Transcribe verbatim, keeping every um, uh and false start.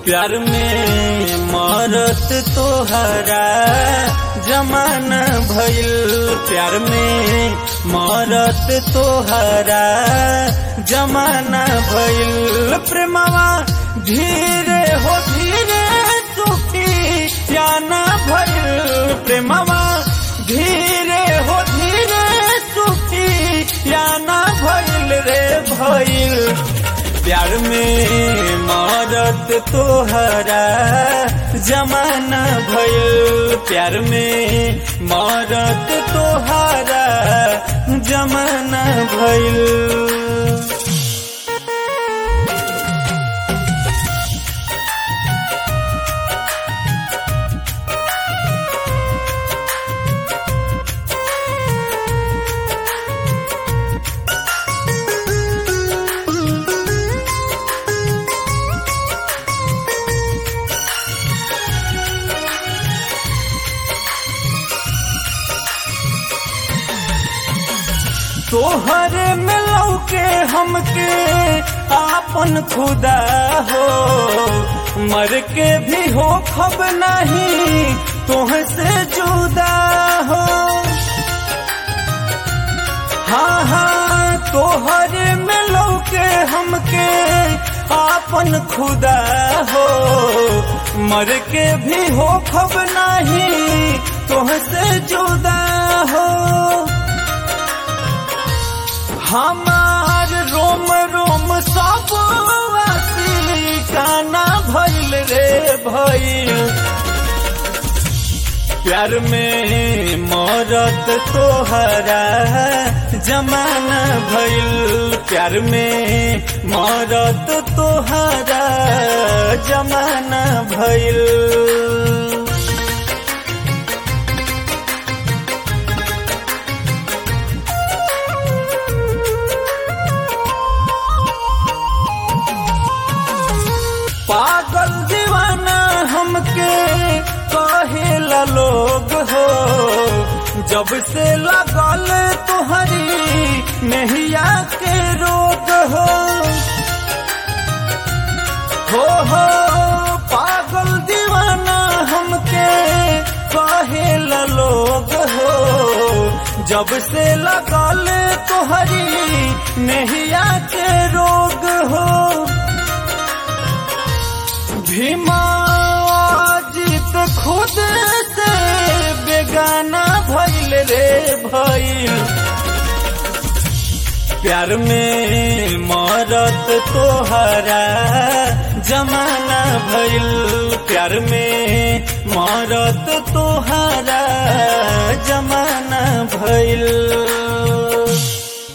प्यार में मरत तोहरा जमाना भइल, प्यार में मरत तोहरा जमाना भइल। प्रेमवा धीरे हो धीरे सुखी जाना भइल, प्रेमवा धीरे हो धीरे सुखी जाना भइल रे भइल। प्यार में मरत तोहरा जमाना भइल, प्यार में मरत तोहरा जमाना भइल। तोहरे में लौके हमके आपन खुदा हो, मर के भी हो खब नहीं तुहसे जुदा हो। हाँ हाँ तोहरे में लौके हमके आपन खुदा हो, मर के भी हो खब नहीं तुहसे जुदा हो। हमार रोम रोम सब वासी काना भइल रे भइल। प्यार में मरत तोहरा जमाना भइल, प्यार में मरत तोहरा जमाना भइल। पागल दीवाना हमके कहेला लोग हो, जब से लगल तुहरी नहिया के रोग हो। हो हो पागल दीवाना हमके कहेला लोग हो, जब से लगल तुहरी नहिया के रोग हो। भीमा जीत खुद से बेगाना भइल रे भइल। प्यार में मरत तोहरा जमाना भइल, प्यार में मरत तोहरा जमाना भइल।